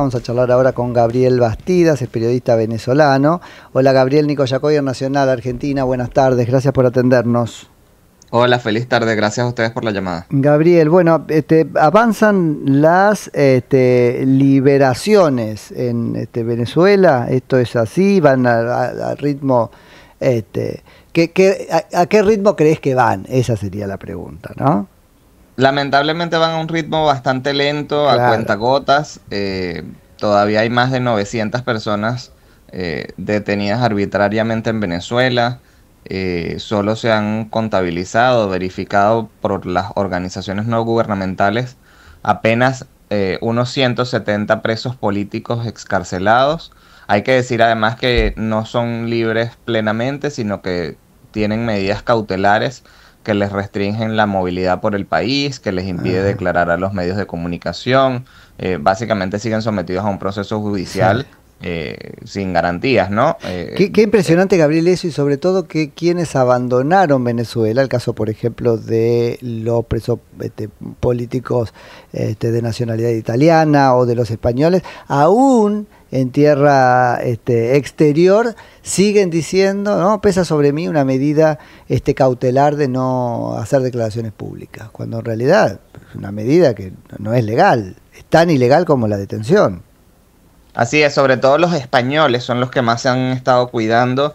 Vamos a charlar ahora con Gabriel Bastidas, es periodista venezolano. Hola Gabriel, Nico Yacoy, Nacional, Argentina. Buenas tardes, gracias por atendernos. Hola, feliz tarde, gracias a ustedes por la llamada. Gabriel, bueno, avanzan las liberaciones en Venezuela. Esto es así, van a ritmo... ¿A qué ritmo crees que van? Esa sería la pregunta, ¿no? Lamentablemente van a un ritmo bastante lento, a Claro. cuentagotas. Todavía hay más de 900 personas detenidas arbitrariamente en Venezuela. Solo se han contabilizado, verificado por las organizaciones no gubernamentales apenas unos 170 presos políticos excarcelados. Hay que decir además que no son libres plenamente, sino que tienen medidas cautelares que les restringen la movilidad por el país, que les impide Ajá. declarar a los medios de comunicación. Básicamente siguen sometidos a un proceso Sí. judicial sin garantías, ¿no? Qué impresionante, Gabriel, eso, y sobre todo que quienes abandonaron Venezuela, el caso, por ejemplo, de los presos políticos de nacionalidad italiana o de los españoles, aún en tierra exterior, siguen diciendo, ¿no? Pesa sobre mí una medida cautelar de no hacer declaraciones públicas, cuando en realidad es una medida que no es legal, es tan ilegal como la detención. Así es, sobre todo los españoles son los que más se han estado cuidando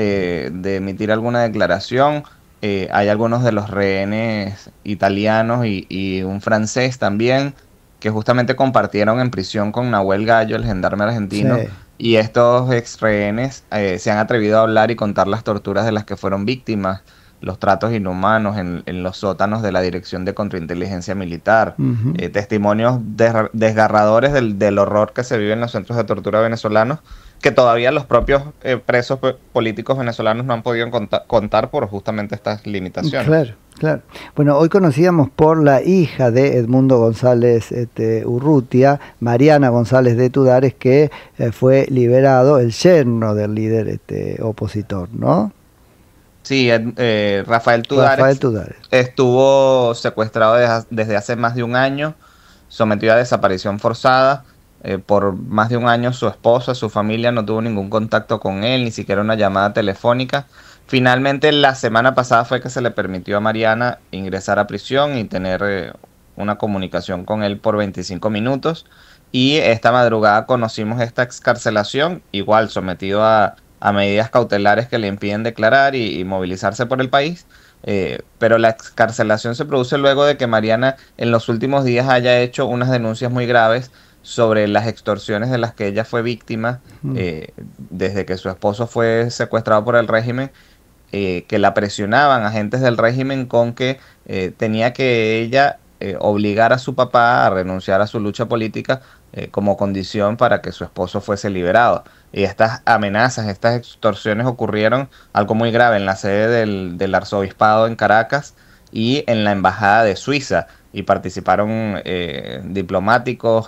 de emitir alguna declaración. Hay algunos de los rehenes italianos y un francés también que justamente compartieron en prisión con Nahuel Gallo, el gendarme Sí. argentino, y estos ex rehenes se han atrevido a hablar y contar las torturas de las que fueron víctimas, los tratos inhumanos en los sótanos de la Dirección de Contrainteligencia Militar, Ujú. testimonios desgarradores del horror que se vive en los centros de tortura venezolanos, que todavía los propios presos políticos venezolanos no han podido contar por justamente estas limitaciones. Claro, claro. Bueno, hoy conocíamos por la hija de Edmundo González Urrutia, Mariana González de Tudares, que fue liberado, el yerno del líder opositor, ¿no? Sí, Rafael Rafael Tudares Tudares. estuvo secuestrado desde hace más de un año, sometido a desaparición forzada. Por más de un año su esposa, su familia no tuvo ningún contacto con él, ni siquiera una llamada telefónica. Finalmente, la semana pasada fue que se le permitió a Mariana ingresar a prisión y tener una comunicación con él por 25 minutos. Y esta madrugada conocimos esta excarcelación, igual sometido a medidas cautelares que le impiden declarar y movilizarse por el país. Pero la excarcelación se produce luego de que Mariana en los últimos días haya hecho unas denuncias muy graves sobre las extorsiones de las que ella fue víctima Mm. desde que su esposo fue secuestrado por el régimen, que la presionaban agentes del régimen con que tenía que ella obligar a su papá a renunciar a su lucha política como condición para que su esposo fuese liberado. Y estas amenazas, estas extorsiones ocurrieron algo muy grave en la sede del arzobispado en Caracas y en la embajada de Suiza. Y participaron diplomáticos,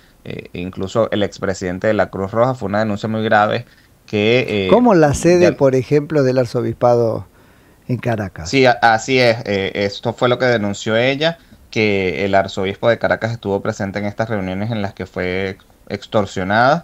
incluso el expresidente de la Cruz Roja. Fue una denuncia muy grave que Como la sede, ya, por ejemplo, del arzobispado en sí, Caracas. así es. Esto fue lo que denunció ella, que el arzobispo de Caracas estuvo presente en estas reuniones en las que fue extorsionada,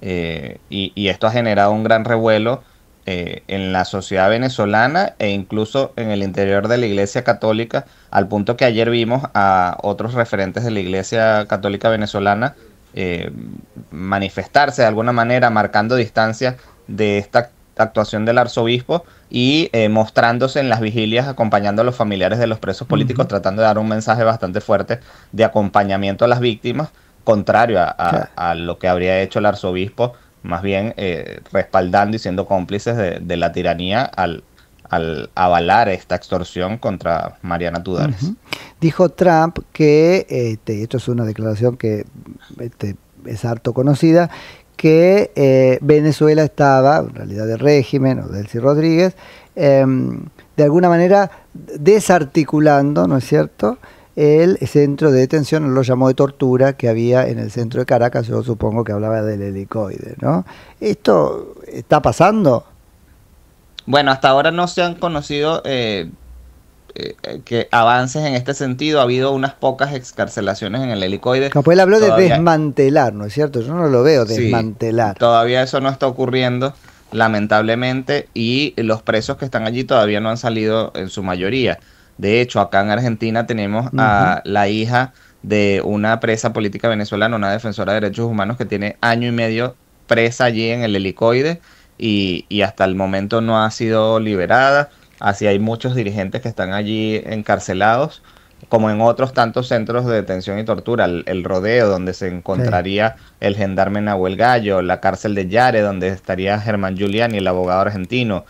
y esto ha generado un gran revuelo en la sociedad venezolana e incluso en el interior de la Iglesia Católica, al punto que ayer vimos a otros referentes de la Iglesia Católica venezolana eh, manifestarse de alguna manera, marcando distancia de esta actuación del arzobispo y mostrándose en las vigilias acompañando a los familiares de los presos políticos, Ujú. tratando de dar un mensaje bastante fuerte de acompañamiento a las víctimas, contrario Claro. a lo que habría hecho el arzobispo, más bien respaldando y siendo cómplices de la tiranía al avalar esta extorsión contra Mariana Tudares. Ujú. Dijo Trump que, esto es una declaración que es harto conocida, que Venezuela estaba, en realidad del régimen o de Delcy Rodríguez, de alguna manera desarticulando, ¿no es cierto?, el centro de detención, lo llamó de tortura, que había en el centro de Caracas. Yo supongo que hablaba del helicoide, ¿no? ¿Esto está pasando? Bueno, hasta ahora no se han conocido que avances en este sentido. Ha habido unas pocas excarcelaciones en el Helicoide. Capó, él habló de desmantelar, ¿no es cierto? Yo no lo veo desmantelar. Sí, todavía eso no está ocurriendo, lamentablemente, y los presos que están allí todavía no han salido en su mayoría. De hecho, acá en Argentina tenemos a la hija de una presa política venezolana, una defensora de derechos humanos que tiene 1 año y medio presa allí en el Helicoide y hasta el momento no ha sido liberada. Así hay muchos dirigentes que están allí encarcelados, como en otros tantos centros de detención y tortura, el Rodeo, donde se encontraría el gendarme Nahuel Gallo, la cárcel de Yare, donde estaría Germán Giuliani, el abogado argentino.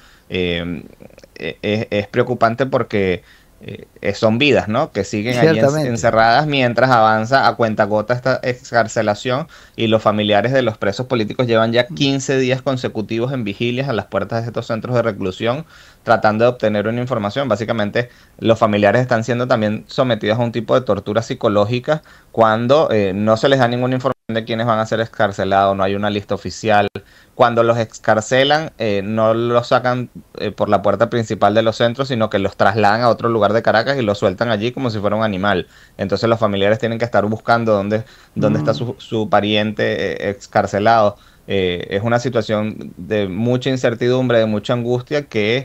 Es preocupante porque son vidas, ¿no?, que siguen allí encerradas mientras avanza a cuentagota esta excarcelación, y los familiares de los presos políticos llevan ya 15 días consecutivos en vigilias a las puertas de estos centros de reclusión tratando de obtener una información. Básicamente los familiares están siendo también sometidos a un tipo de tortura psicológica cuando no se les da ninguna información de quiénes van a ser excarcelados, no hay una lista oficial. Cuando los excarcelan, no los sacan por la puerta principal de los centros, sino que los trasladan a otro lugar de Caracas y los sueltan allí como si fuera un animal. Entonces los familiares tienen que estar buscando dónde está su pariente excarcelado. Es una situación de mucha incertidumbre, de mucha angustia, que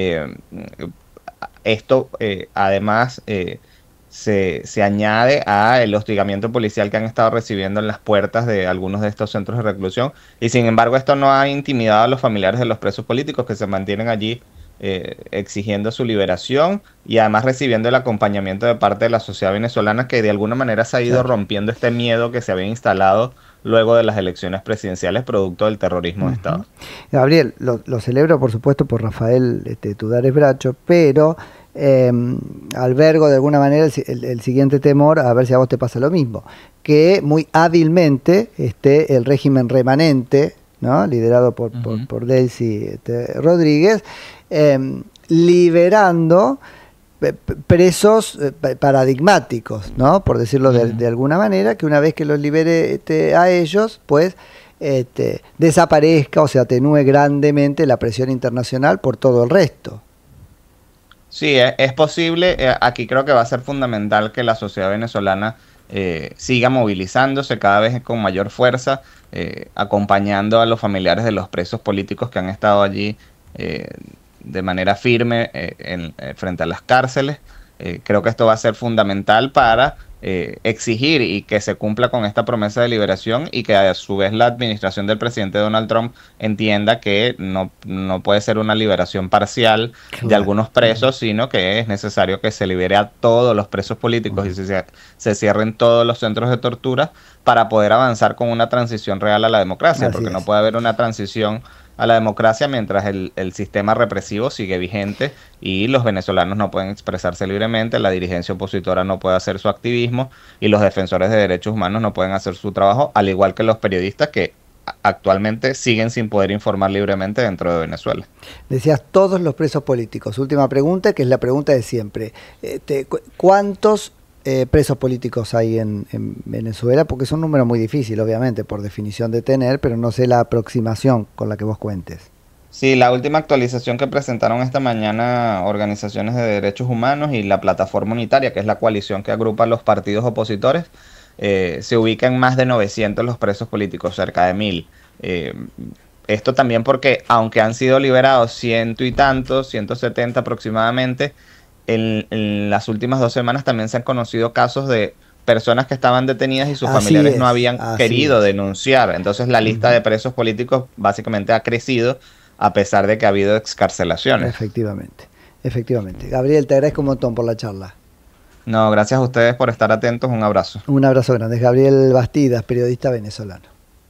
esto además se añade a el hostigamiento policial que han estado recibiendo en las puertas de algunos de estos centros de reclusión, y sin embargo esto no ha intimidado a los familiares de los presos políticos, que se mantienen allí exigiendo su liberación y además recibiendo el acompañamiento de parte de la sociedad venezolana, que de alguna manera se ha ido rompiendo este miedo que se había instalado luego de las elecciones presidenciales producto del terrorismo de Estado. Gabriel, lo celebro por supuesto por Rafael Tudares Bracho, pero albergo de alguna manera el siguiente temor, a ver si a vos te pasa lo mismo, que muy hábilmente el régimen remanente, ¿no?, liderado por Delcy Rodríguez, liberando presos paradigmáticos, ¿no?, por decirlo de alguna manera, que una vez que los libere a ellos, pues desaparezca o se atenúe grandemente la presión internacional por todo el resto. Sí, es posible. Aquí creo que va a ser fundamental que la sociedad venezolana siga movilizándose cada vez con mayor fuerza, acompañando a los familiares de los presos políticos que han estado allí de manera firme frente a las cárceles. Creo que esto va a ser fundamental para exigir y que se cumpla con esta promesa de liberación, y que a su vez la administración del presidente Donald Trump entienda que no puede ser una liberación parcial de algunos presos, sino que es necesario que se libere a todos los presos políticos y se cierren todos los centros de tortura para poder avanzar con una transición real a la democracia, porque no puede haber una transición a la democracia mientras el sistema represivo sigue vigente y los venezolanos no pueden expresarse libremente, la dirigencia opositora no puede hacer su activismo y los defensores de derechos humanos no pueden hacer su trabajo, al igual que los periodistas que actualmente siguen sin poder informar libremente dentro de Venezuela. Decías todos los presos políticos. Última pregunta, que es la pregunta de siempre. ¿Cuántos presos políticos hay en Venezuela? Porque es un número muy difícil, obviamente, por definición de tener, pero no sé la aproximación con la que vos cuentes. Sí, la última actualización que presentaron esta mañana organizaciones de derechos humanos y la Plataforma Unitaria, que es la coalición que agrupa a los partidos opositores, se ubica en más de 900 los presos políticos, cerca de 1000. Esto también porque, aunque han sido liberados 100 y tantos, 170 aproximadamente, en las últimas 2 semanas también se han conocido casos de personas que estaban detenidas y sus familiares no habían querido denunciar. Entonces la lista de presos políticos básicamente ha crecido a pesar de que ha habido excarcelaciones. Efectivamente. Gabriel, te agradezco un montón por la charla. No, gracias a ustedes por estar atentos. Un abrazo. Un abrazo grande. Gabriel Bastidas, periodista venezolano.